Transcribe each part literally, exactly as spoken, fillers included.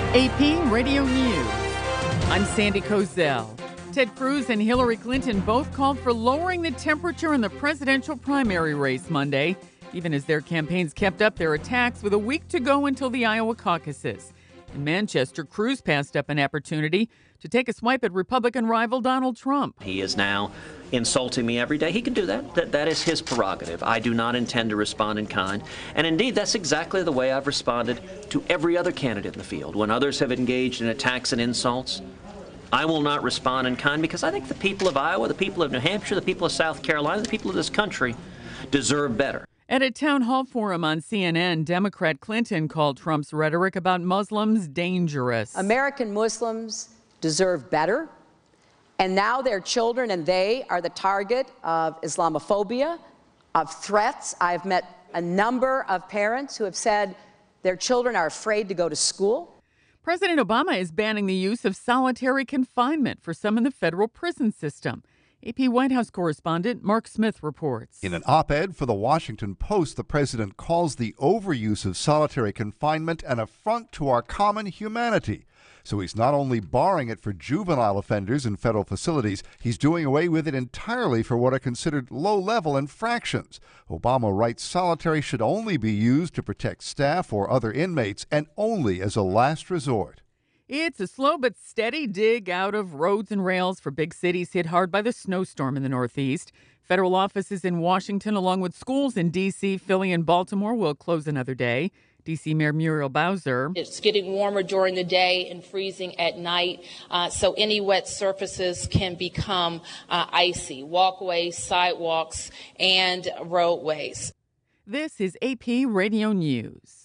A P Radio News. I'm Sandy Kozel. Ted Cruz and Hillary Clinton both called for lowering the temperature in the presidential primary race Monday, even as their campaigns kept up their attacks with a week to go until the Iowa caucuses. In Manchester, Cruz passed up an opportunity to take a swipe at Republican rival Donald Trump. He is now insulting me every day. He can do that. That, that is his prerogative. I do not intend to respond in kind. And indeed, that's exactly the way I've responded to every other candidate in the field. When others have engaged in attacks and insults, I will not respond in kind because I think the people of Iowa, the people of New Hampshire, the people of South Carolina, the people of this country deserve better. At a town hall forum on C N N, Democrat Clinton called Trump's rhetoric about Muslims dangerous. American Muslims deserve better, and now their children and they are the target of Islamophobia, of threats. I've met a number of parents who have said their children are afraid to go to school. President Obama is banning the use of solitary confinement for some in the federal prison system. A P White House correspondent Mark Smith reports. In an op-ed for the Washington Post, the president calls the overuse of solitary confinement an affront to our common humanity. So he's not only barring it for juvenile offenders in federal facilities, he's doing away with it entirely for what are considered low-level infractions. Obama writes solitary should only be used to protect staff or other inmates and only as a last resort. It's a slow but steady dig out of roads and rails for big cities hit hard by the snowstorm in the Northeast. Federal offices in Washington, along with schools in D C, Philly, and Baltimore, will close another day. D C. Mayor Muriel Bowser. It's getting warmer during the day and freezing at night, uh, so any wet surfaces can become uh, icy. Walkways, sidewalks, and roadways. This is A P Radio News.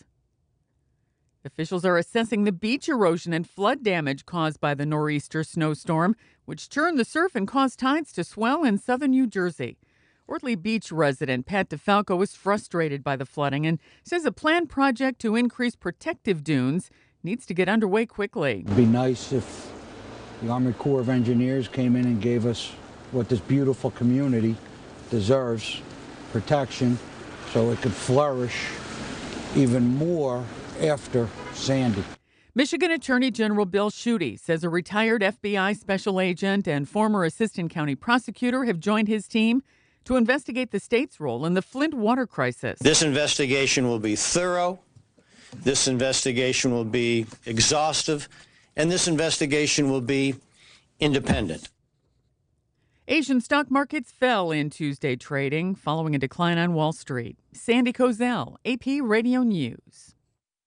Officials are assessing the beach erosion and flood damage caused by the nor'easter snowstorm, which churned the surf and caused tides to swell in southern New Jersey. Ortley Beach resident Pat DeFalco is frustrated by the flooding and says a planned project to increase protective dunes needs to get underway quickly. It'd be nice if the Army Corps of Engineers came in and gave us what this beautiful community deserves, protection, so it could flourish even more after Sandy. Michigan Attorney General Bill Schuette says a retired F B I special agent and former assistant county prosecutor have joined his team to investigate the state's role in the Flint water crisis. This investigation will be thorough, this investigation will be exhaustive, and this investigation will be independent. Asian stock markets fell in Tuesday trading following a decline on Wall Street. Sandy Kozel, A P Radio News.